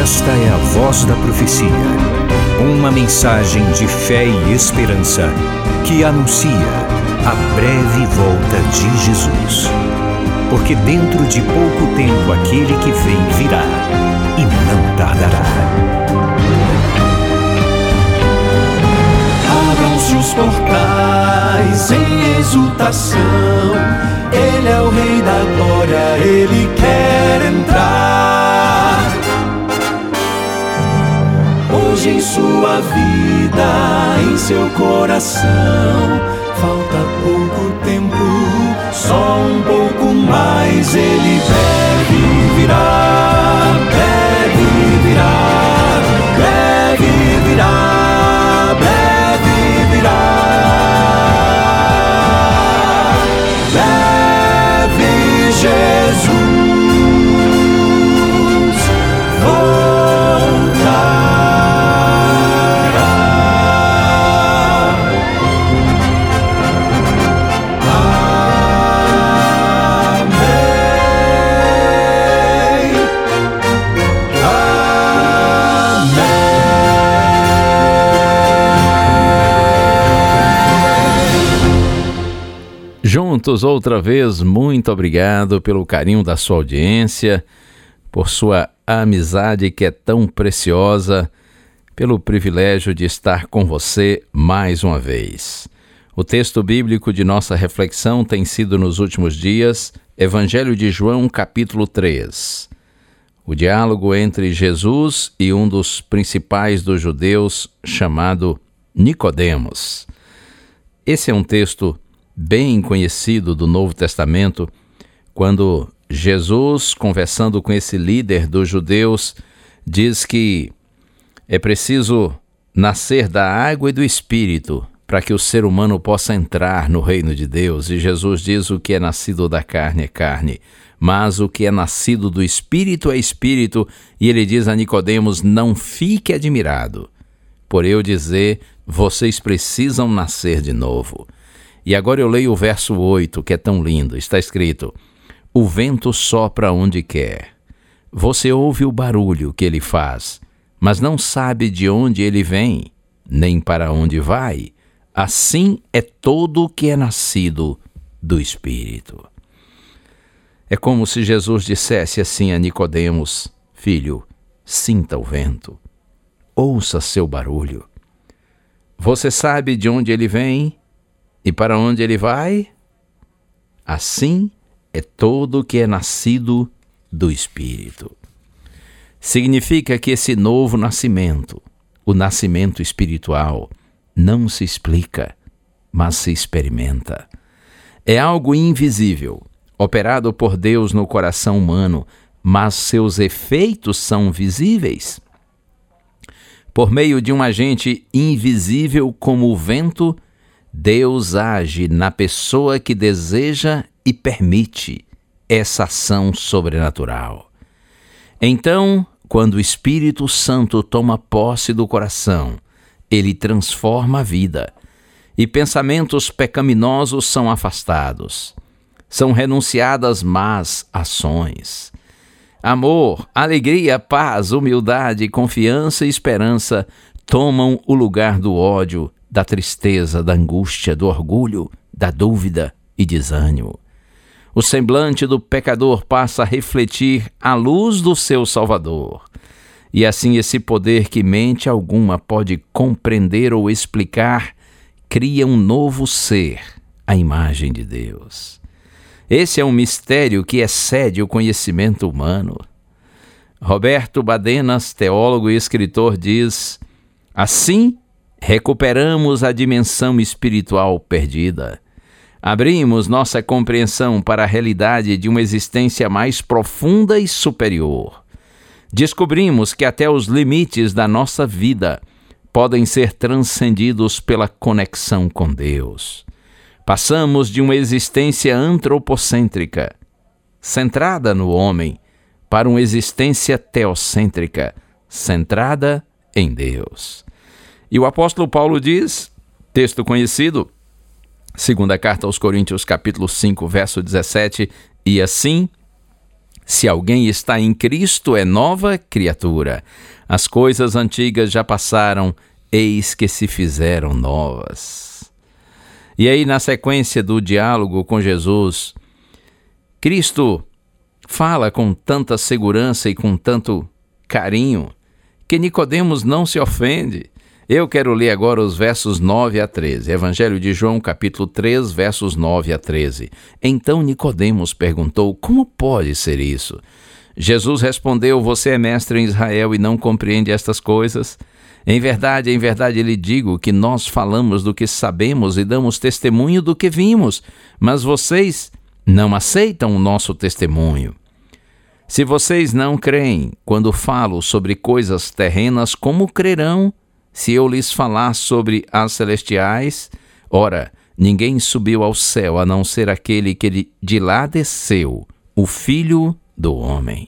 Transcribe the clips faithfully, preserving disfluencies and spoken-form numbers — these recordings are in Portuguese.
Esta é a Voz da Profecia, uma mensagem de fé e esperança que anuncia a breve volta de Jesus. Porque dentro de pouco tempo aquele que vem virá e não tardará. Abram-se os portais em exultação, Ele é o Rei da Glória, Ele quer entrar. Hoje em sua vida, em seu coração, falta pouco tempo, só um pouco mais. Ele deve virar, deve virar, deve virar, deve virar. Deve Jesus Juntos outra vez, muito obrigado pelo carinho da sua audiência, por sua amizade que é tão preciosa, pelo privilégio de estar com você mais uma vez. O texto bíblico de nossa reflexão tem sido nos últimos dias, Evangelho de João, capítulo três. O diálogo entre Jesus e um dos principais dos judeus, chamado Nicodemos. Esse é um texto bem conhecido do Novo Testamento, quando Jesus, conversando com esse líder dos judeus, diz que é preciso nascer da água e do Espírito para que o ser humano possa entrar no reino de Deus. E Jesus diz: o que é nascido da carne é carne, mas o que é nascido do Espírito é Espírito. E ele diz a Nicodemos: não fique admirado por eu dizer, vocês precisam nascer de novo. E agora eu leio o verso oito, que é tão lindo. Está escrito: o vento sopra onde quer. Você ouve o barulho que ele faz, mas não sabe de onde ele vem, nem para onde vai. Assim é todo o que é nascido do Espírito. É como se Jesus dissesse assim a Nicodemos: filho, sinta o vento, ouça seu barulho. Você sabe de onde ele vem e para onde ele vai? Assim é todo o que é nascido do Espírito. Significa que esse novo nascimento, o nascimento espiritual, não se explica, mas se experimenta. É algo invisível, operado por Deus no coração humano, mas seus efeitos são visíveis. Por meio de um agente invisível como o vento, Deus age na pessoa que deseja e permite essa ação sobrenatural. Então, quando o Espírito Santo toma posse do coração, ele transforma a vida, e pensamentos pecaminosos são afastados. São renunciadas más ações. Amor, alegria, paz, humildade, confiança e esperança tomam o lugar do ódio, da tristeza, da angústia, do orgulho, da dúvida e desânimo. O semblante do pecador passa a refletir a luz do seu Salvador. E assim esse poder que mente alguma pode compreender ou explicar, cria um novo ser, a imagem de Deus. Esse é um mistério que excede o conhecimento humano. Roberto Badenas, teólogo e escritor, diz: assim, recuperamos a dimensão espiritual perdida. Abrimos nossa compreensão para a realidade de uma existência mais profunda e superior. Descobrimos que até os limites da nossa vida podem ser transcendidos pela conexão com Deus. Passamos de uma existência antropocêntrica, centrada no homem, para uma existência teocêntrica, centrada em Deus. E o apóstolo Paulo diz, texto conhecido, segunda carta aos Coríntios, capítulo cinco, verso dezessete, e assim, Se alguém está em Cristo, é nova criatura. As coisas antigas já passaram, eis que se fizeram novas. E aí, na sequência do diálogo com Jesus, Cristo fala com tanta segurança e com tanto carinho que Nicodemos não se ofende. Eu quero ler agora os versos nove a treze. Evangelho de João, capítulo três, versos nove a treze. Então Nicodemos perguntou: como pode ser isso? Jesus respondeu: você é mestre em Israel e não compreende estas coisas? Em verdade, em verdade lhe digo que nós falamos do que sabemos e damos testemunho do que vimos, mas vocês não aceitam o nosso testemunho. Se vocês não creem quando falo sobre coisas terrenas, como crerão se eu lhes falar sobre as celestiais? Ora, ninguém subiu ao céu a não ser aquele que de lá desceu, o Filho do Homem.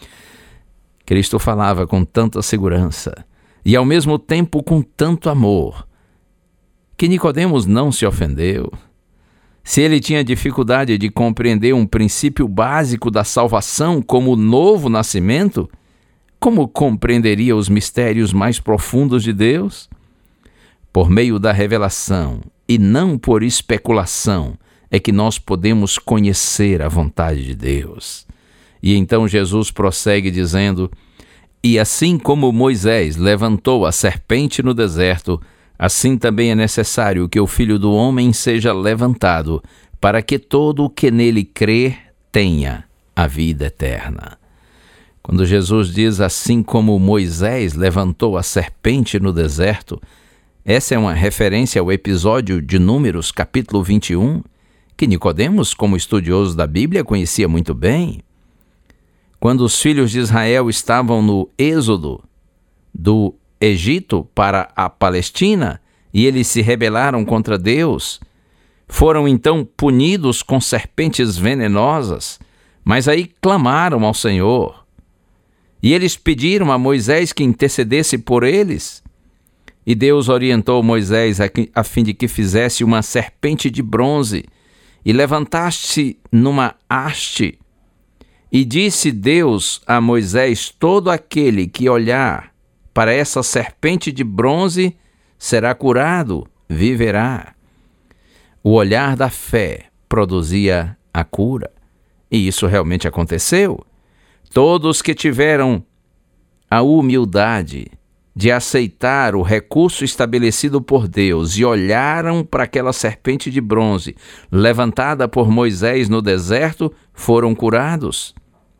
Cristo falava com tanta segurança e ao mesmo tempo com tanto amor que Nicodemos não se ofendeu. Se ele tinha dificuldade de compreender um princípio básico da salvação como o novo nascimento, como compreenderia os mistérios mais profundos de Deus? Por meio da revelação e não por especulação é que nós podemos conhecer a vontade de Deus. E então Jesus prossegue dizendo: e assim como Moisés levantou a serpente no deserto, assim também é necessário que o Filho do Homem seja levantado, para que todo o que nele crer tenha a vida eterna. Quando Jesus diz assim como Moisés levantou a serpente no deserto, essa é uma referência ao episódio de Números, capítulo vinte e um, que Nicodemos, como estudioso da Bíblia, conhecia muito bem. Quando os filhos de Israel estavam no êxodo do Egito para a Palestina e eles se rebelaram contra Deus, foram então punidos com serpentes venenosas, mas aí clamaram ao Senhor. E eles pediram a Moisés que intercedesse por eles. E Deus orientou Moisés a, que, a fim de que fizesse uma serpente de bronze e levantasse numa haste. E disse Deus a Moisés: todo aquele que olhar para essa serpente de bronze será curado, viverá. O olhar da fé produzia a cura. E isso realmente aconteceu. Todos que tiveram a humildade de aceitar o recurso estabelecido por Deus e olharam para aquela serpente de bronze levantada por Moisés no deserto, foram curados.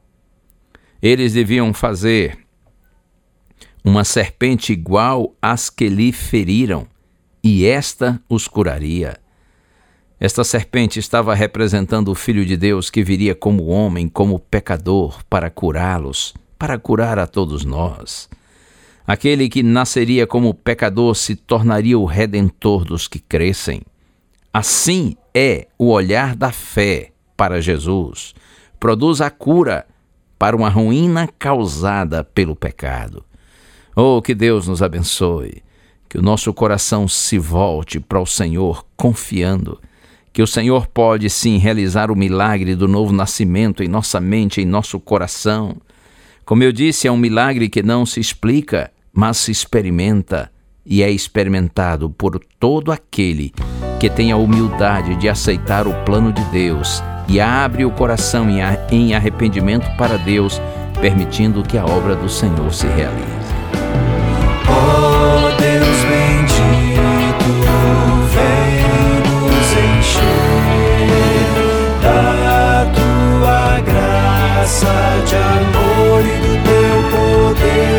Eles deviam fazer uma serpente igual às que lhe feriram, e esta os curaria. Esta serpente estava representando o Filho de Deus que viria como homem, como pecador, para curá-los, para curar a todos nós. Aquele que nasceria como pecador se tornaria o redentor dos que crescem. Assim é o olhar da fé para Jesus. Produz a cura para uma ruína causada pelo pecado. Oh, que Deus nos abençoe, que o nosso coração se volte para o Senhor confiando que o Senhor pode sim realizar o milagre do novo nascimento em nossa mente, em nosso coração. Como eu disse, é um milagre que não se explica, mas se experimenta e é experimentado por todo aquele que tem a humildade de aceitar o plano de Deus e abre o coração em arrependimento para Deus, permitindo que a obra do Senhor se realize. Oh Deus bendito, vem nos encher da tua graça, de amor e do teu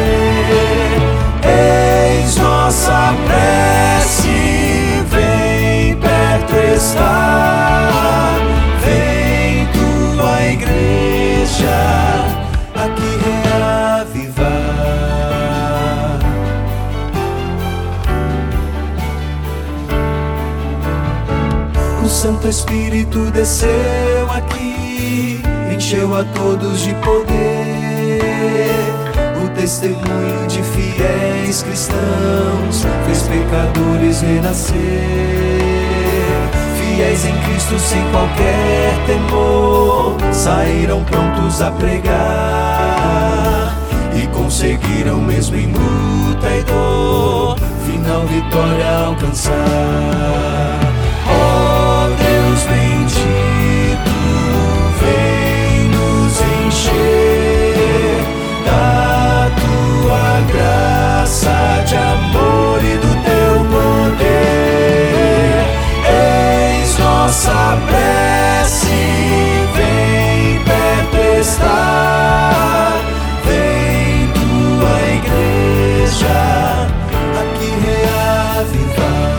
poder. Eis nossa prece, vem perto estar, vem tua igreja aqui reavivar. O Santo Espírito desceu aqui, encheu a todos de poder. O testemunho de fiéis cristãos fez pecadores renascer. Fiéis em Cristo sem qualquer temor, saíram prontos anos a pregar e conseguiram mesmo em luta e dor final vitória alcançar. Ó Deus bendito, vem nos encher da tua graça de amor e do teu poder. Eis nossa prece, vem perto estar, vem tua igreja aqui reavivar.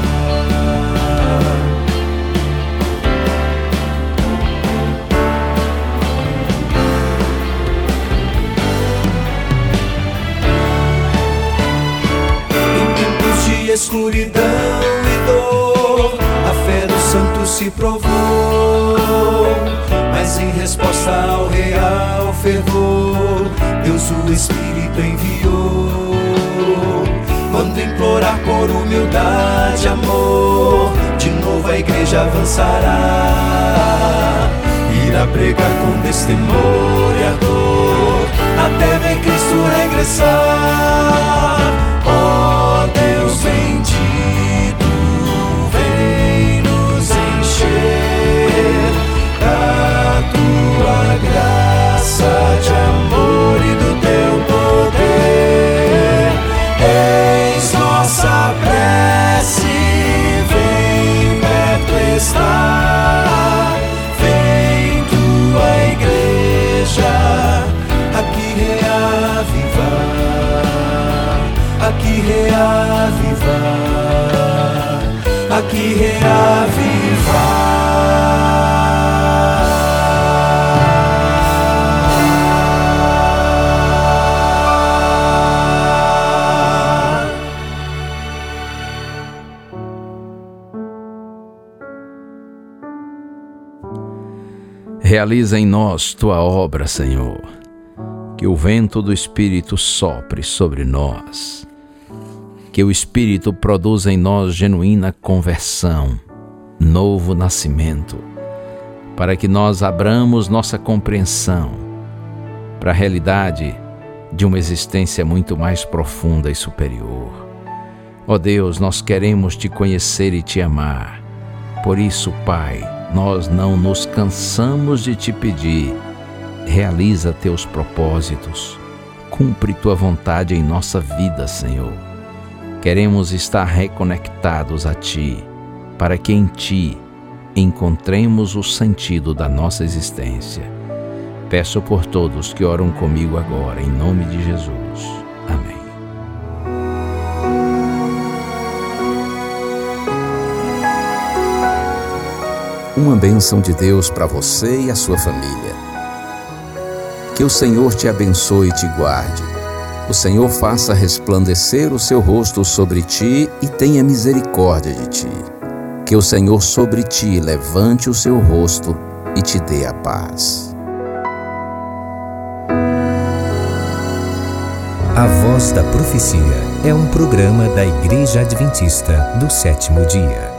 Em tempos de escuridão e dor, a fé dos santos se provou, mas em resposta ao real fervor, Deus o Espírito enviou. Quando implorar por humildade e amor, de novo a igreja avançará, irá pregar com destemor e ardor, até ver Cristo regressar. Ó Deus bendito, vem nos encher da tua graça de amor e do teu poder. Eis nossa prece, vem perto estar, vem tua igreja aqui reavivar, aqui reavivar, aqui reavivar. Realiza em nós tua obra, Senhor, que o vento do Espírito sopre sobre nós, que o Espírito produza em nós genuína conversão, novo nascimento, para que nós abramos nossa compreensão para a realidade de uma existência muito mais profunda e superior. Ó Deus, nós queremos te conhecer e te amar. Por isso, Pai, nós não nos cansamos de te pedir: realiza teus propósitos, cumpre tua vontade em nossa vida, Senhor. Queremos estar reconectados a ti, para que em ti encontremos o sentido da nossa existência. Peço por todos que oram comigo agora, em nome de Jesus. Amém. Uma bênção de Deus para você e a sua família. Que o Senhor te abençoe e te guarde. O Senhor faça resplandecer o seu rosto sobre ti e tenha misericórdia de ti. Que o Senhor sobre ti levante o seu rosto e te dê a paz. A Voz da Profecia é um programa da Igreja Adventista do Sétimo Dia.